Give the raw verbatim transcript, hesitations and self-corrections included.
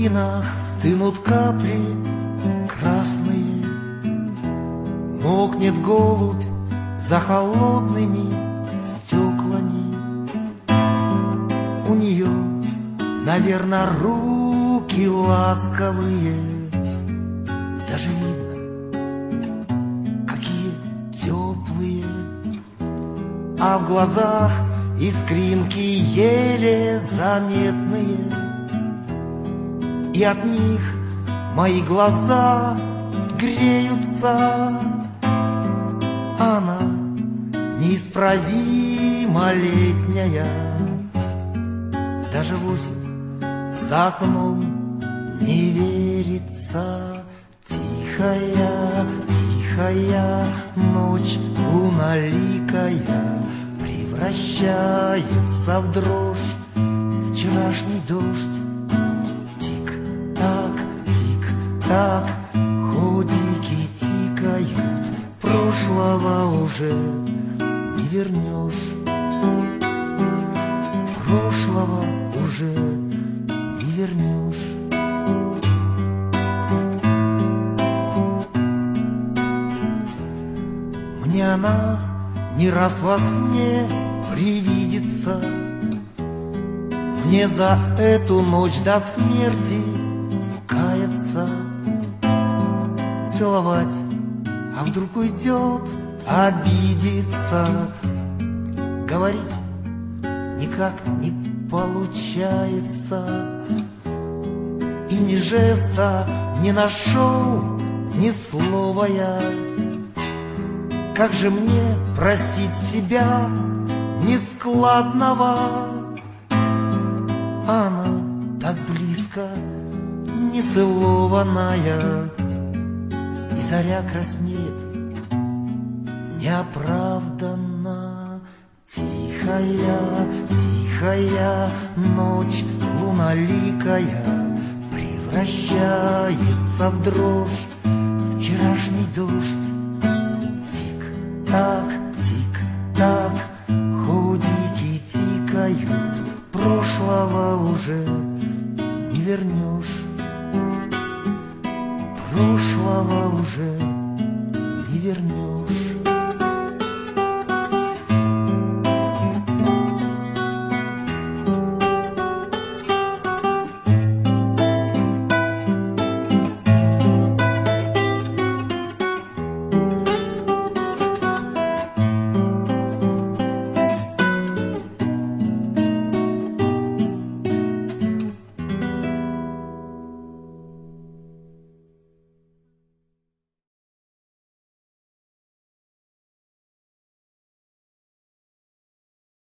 витринах стынут капли красные, мокнет голубь за холодными стеклами. У нее, наверное, руки ласковые, даже видно, какие теплые, а в глазах искринки еле заметные, и от них мои глаза греются. Она неисправимо летняя, даже в осень за окном не верится. Тихая, тихая ночь луналикая превращается в дрожь вчерашний дождь. Тик-так, тик-так, ходики тикают, прошлого уже не вернешь, прошлого уже не вернешь. Мне она не раз во сне привидится, мне за эту ночь до смерти каяться, целовать, а вдруг уйдет, обидится, говорить никак не получается, и ни жеста не нашел, ни слова я. Как же мне простить себя нескладного? Она так близко, нецелованная, и заря краснеет неоправданно. Тихая, тихая ночь луналикая превращается в дрожь вчерашний дождь. Так, тик-так, ходики тикают, прошлого уже не вернешь, прошлого уже не вернешь.